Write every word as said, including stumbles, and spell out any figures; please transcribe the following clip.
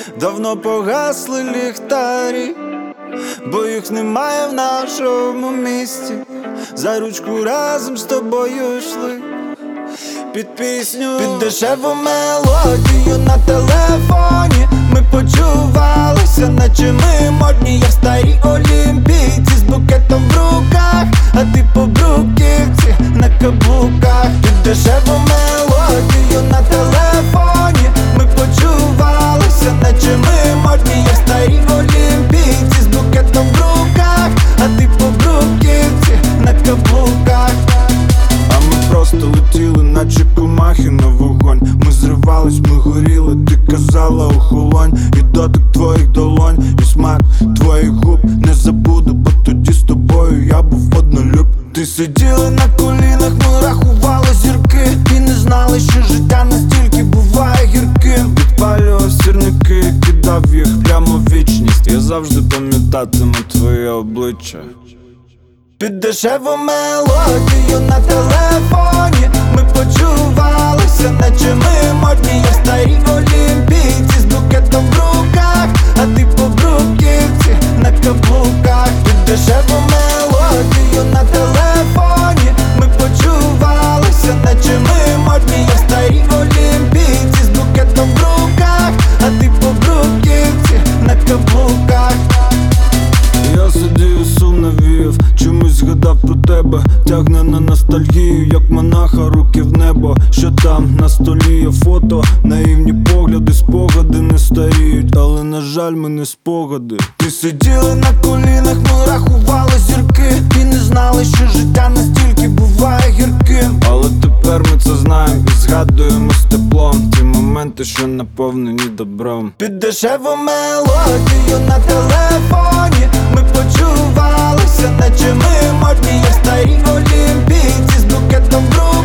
Давно погасли ліхтарі, бо їх немає в нашому місті. За ручку разом з тобою йшли під пісню, під дешеву мелодію на телефоні. Ми почувалися, наче ми модні, як старі олімпійці з букетом в руках, а ти по бруківці на каблуках. Під дешеву мелодію на телефоні. Ми почувалися, наче ми модні, як старі олімпійці з букетом в руках, а ти по бруківці на каблуках. А ми просто летіли, наче комахи на вогонь. Ми зривались, ми горіли, ти казала охолонь. І дотик твоїх долонь, і смак твоїх губ не забуду, бо тоді з тобою я був однолюб. Ти сиділа на колінах, ми рахували зірки і не знали, що життя настільки буває гірким. Підпалював сірники, кидав їх прямо в вічність. Я завжди пам'ятатиму твоє обличчя. Під дешеву мелодію на телефоні. Ми почувалися, наче ми модні, як старі олімпійці з букетом в руках, а ти по бруківці на каблуках. Під дешеву мелодію на телефоні. Ми почувалися, наче ми модні, як старі олімпійці з букетом в руках, а ти по бруківці на каблуках. Я сидів і сум навів, чомусь згадав про тебе. Тягне на ностальгію, як монаха, руки в небо. Що там на столі є фото, наївні погляди, спогади не старіють, але на жаль ми не спогади. Ти сиділи на колінах, ми рахували зірки і не знали, що життя настільки буває гірким. Але тепер ми це знаємо і згадуємо з теплом ті моменти, що наповнені добром. Під дешеву мелодію на телефоні. Ми почувалися, наче ми модні, як старі олімпійці з букетом в руках.